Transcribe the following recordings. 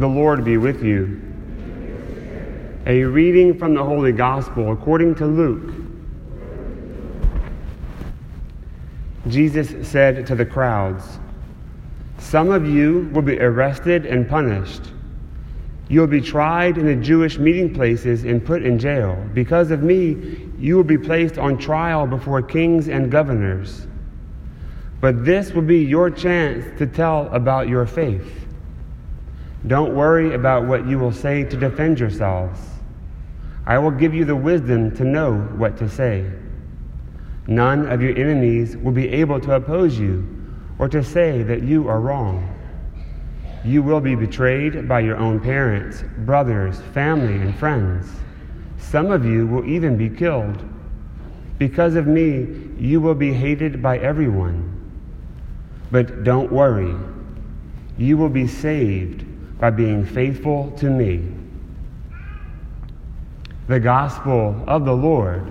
The Lord be with you. A reading from the Holy Gospel according to Luke. Jesus said to the crowds, "Some of you will be arrested and punished. You will be tried in the Jewish meeting places and put in jail. Because of me, you will be placed on trial before kings and governors. But this will be your chance to tell about your faith. Don't worry about what you will say to defend yourselves. I will give you the wisdom to know what to say. None of your enemies will be able to oppose you or to say that you are wrong. You will be betrayed by your own parents, brothers, family, and friends. Some of you will even be killed. Because of me, you will be hated by everyone. But don't worry. You will be saved by being faithful to me." The Gospel of the Lord.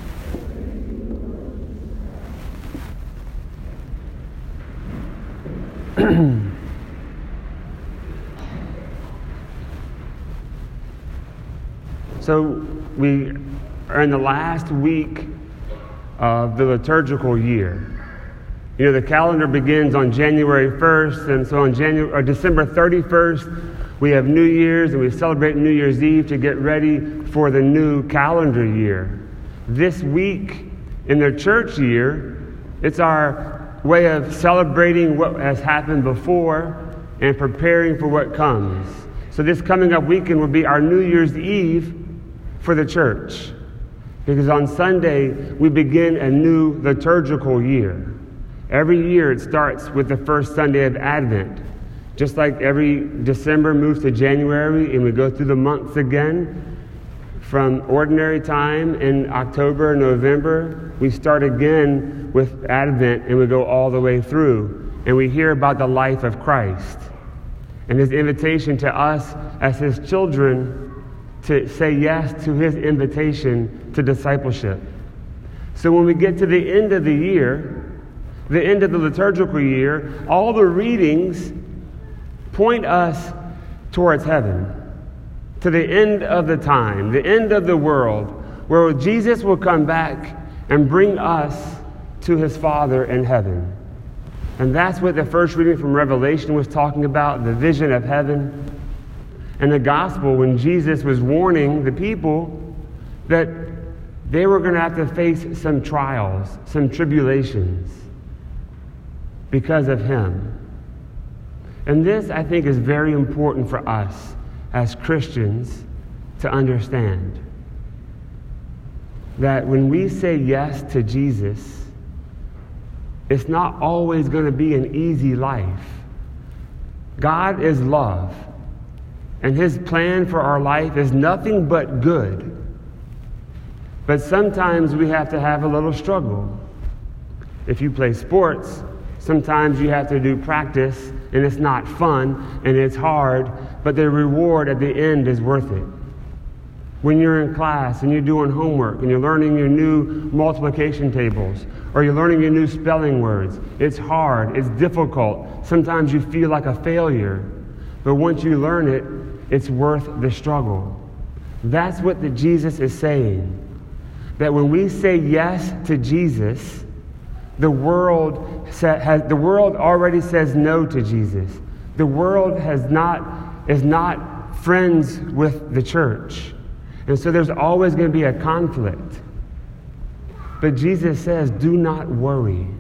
So we are in the last week of the liturgical year. You know, the calendar begins on January 1st, and so on December 31st, we have New Year's, and we celebrate New Year's Eve to get ready for the new calendar year. This week in the church year, it's our way of celebrating what has happened before and preparing for what comes. So this coming up weekend will be our New Year's Eve for the church, because on Sunday we begin a new liturgical year. Every year it starts with the first Sunday of Advent. Just like every December moves to January and we go through the months again, from ordinary time in October and November, we start again with Advent and we go all the way through. And we hear about the life of Christ and his invitation to us as his children to say yes to his invitation to discipleship. So when we get to the end of the year, the end of the liturgical year, all the readings point us towards heaven, to the end of the time, the end of the world, where Jesus will come back and bring us to his Father in heaven. And that's what the first reading from Revelation was talking about, the vision of heaven. And the gospel, when Jesus was warning the people that they were going to have to face some trials, some tribulations, because of him. And this, I think, is very important for us as Christians to understand. That when we say yes to Jesus, it's not always going to be an easy life. God is love, and his plan for our life is nothing but good. But sometimes we have to have a little struggle. If you play sports, sometimes you have to do practice, and it's not fun, and it's hard, but the reward at the end is worth it. When you're in class, and you're doing homework, and you're learning your new multiplication tables, or you're learning your new spelling words, it's hard, it's difficult. Sometimes you feel like a failure, but once you learn it, it's worth the struggle. That's what Jesus is saying. That when we say yes to Jesus, the world already says no to Jesus. The world is not friends with the church. And so there's always going to be a conflict. But Jesus says, do not worry.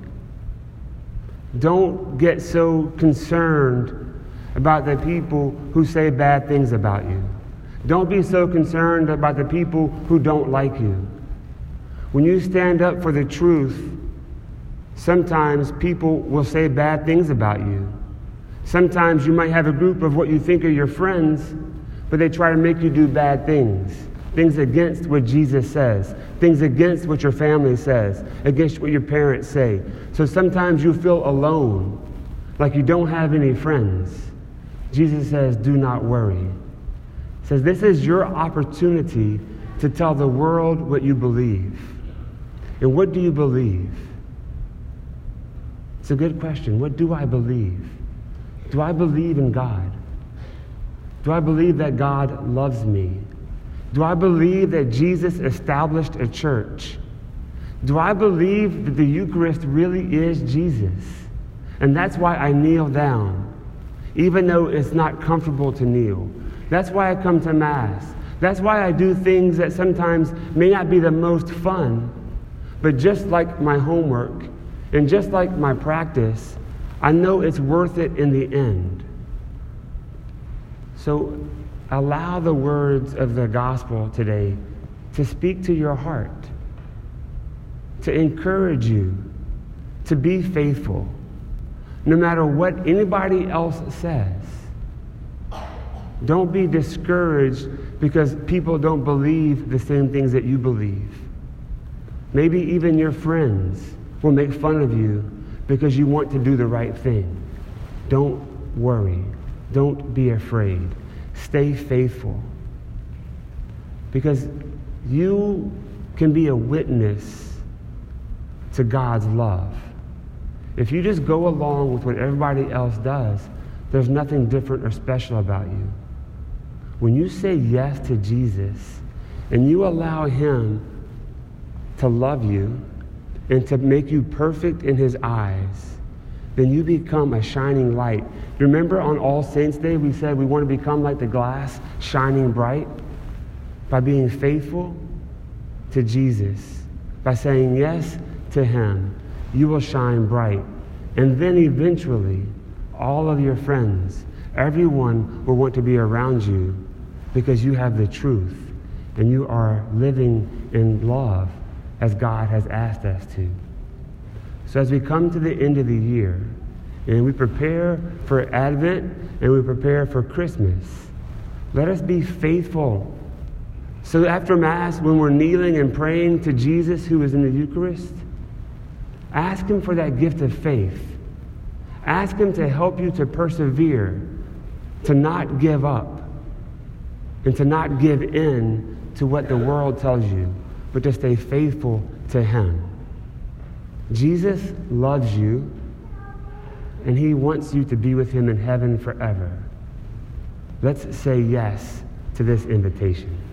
Don't get so concerned about the people who say bad things about you. Don't be so concerned about the people who don't like you. When you stand up for the truth, sometimes people will say bad things about you. Sometimes you might have a group of what you think are your friends, but they try to make you do bad things. Things against what Jesus says. Things against what your family says. Against what your parents say. So sometimes you feel alone, like you don't have any friends. Jesus says, do not worry. He says, this is your opportunity to tell the world what you believe. And what do you believe? It's a good question. What do I believe? Do I believe in God? Do I believe that God loves me? Do I believe that Jesus established a church? Do I believe that the Eucharist really is Jesus? And that's why I kneel down, even though it's not comfortable to kneel. That's why I come to Mass. That's why I do things that sometimes may not be the most fun, but just like my homework and just like my practice, I know it's worth it in the end. So allow the words of the gospel today to speak to your heart, to encourage you to be faithful, no matter what anybody else says. Don't be discouraged because people don't believe the same things that you believe. Maybe even your friends will make fun of you because you want to do the right thing. Don't worry. Don't be afraid. Stay faithful. Because you can be a witness to God's love. If you just go along with what everybody else does, there's nothing different or special about you. When you say yes to Jesus and you allow Him to love you and to make you perfect in His eyes, then you become a shining light. Remember on All Saints' Day we said we want to become like the glass, shining bright? By being faithful to Jesus, by saying yes to Him, you will shine bright. And then eventually, all of your friends, everyone will want to be around you because you have the truth and you are living in love as God has asked us to. So as we come to the end of the year and we prepare for Advent and we prepare for Christmas, let us be faithful. So after Mass, when we're kneeling and praying to Jesus who is in the Eucharist, ask Him for that gift of faith. Ask Him to help you to persevere, to not give up, and to not give in to what the world tells you, but to stay faithful to Him. Jesus loves you, and He wants you to be with Him in heaven forever. Let's say yes to this invitation.